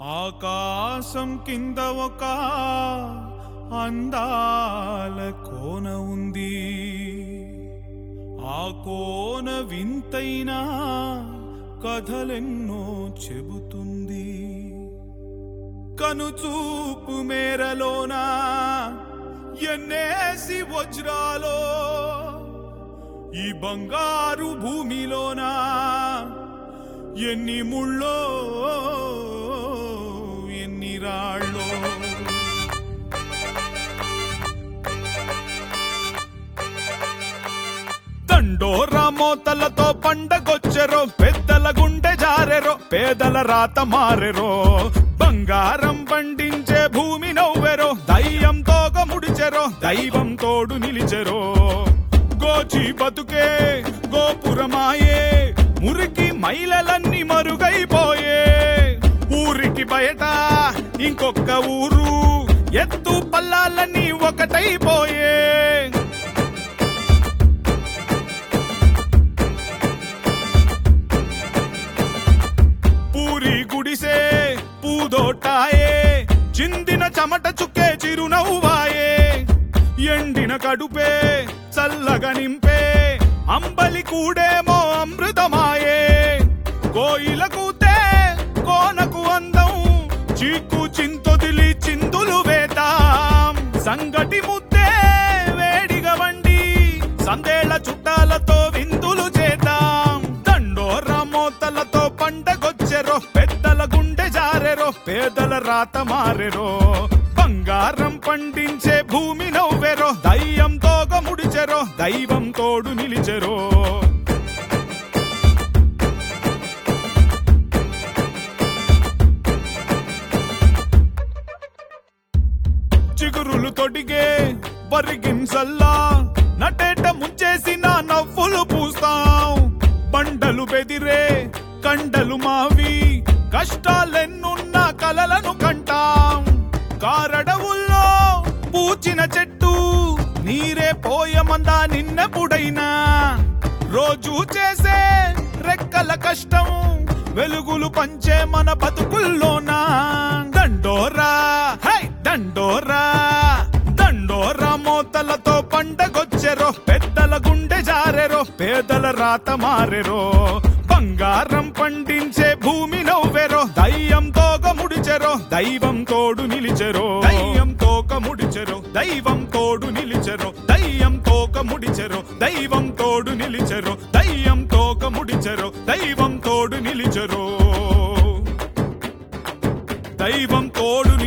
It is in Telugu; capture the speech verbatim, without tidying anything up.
ఆకాశం కింద ఒక అందాల కోన ఉంది. ఆ కోన వింతైన కథలెన్నో చెబుతుంది. కనుచూపు మేరలోన ఎన్నేసి వజ్రాలో, ఈ బంగారు భూమిలోన ఎన్ని ముళ్ళో ఎన్ని రాళ్ళో. దండోరా మోతలతో పండగొచ్చెరో, పెద్దల గుండె జారెరో, పేదల రాత మారెరో. బంగారం పండించే భూమి నవ్వెరో, దయ్యం తోక ముడిచెరో, దైవం తోడు నిలిచెరో. గోచి బతుకే గోపురమాయే, మురికి మైలలన్నీ మరుగైపోయే. ఊరికి బయట ఇంకొక ఊరు, ఎత్తు పల్లాలన్నీ ఒకటైపోయే. పూరి గుడిసే పూదోటాయే, చిందిన చెమట చుక్కే చిరునవ్వాయే. ఎండిన కడుపే చల్లగా నింపే, అంబలి కూడేమో అమృతమాయే. కోయిల కూతే కోనకు అందం, చీకు చింతొదిలి చిందులు వేతాం. సంగటి ముద్దే వేడిగా వండి, సందేళ్ల చుట్టాలతో విందులు చేద్దాం. దండోరా మోతలతో పండగొచ్చెరో, పెద్దల గుండె జారెరో, పేదల రాత మారెరో. బంగారం పండించే భూమి నవ్వెరో, దయ్యం తోక ముడిచెరో, దైవం తోడు నిలిచెరో. చిగురులు తొడిగే బరిగింసల్లా, నటేట ముంచేసిన నవ్వులు పూస్తాం. బండలు బెదిరే కండలు మావి, కష్టాలెన్నున్న కలలను కంటాం. కారడవుల్లో పూచిన చెట్టు, నీరే పోయమందా నిన్నెప్పుడైనా. రోజు చేసే రెక్కల కష్టం, వెలుగులు పంచే మన బతుకుల్లోనా. దండోరా హై దండోరా, దండోరా మోతలతో పండగొచ్చెరో, పెద్దల గుండె జారెరో, పేదల రాత మారెరో. బంగారం పండించే భూమి నవ్వెరో, దయ్యం తోక ముడిచెరో, దైవం తోడు నిలిచెరో. దయ్యం తోక ముడిచెరో, దైవం తోడు నిలిచెరో, దయ్యం తోక ముడిచెరో, దైవం తోడు నిలిచెరో, దయ్యం తోక ముడిచెరో, దైవం తోడు నిలిచెరో, దైవం తోడు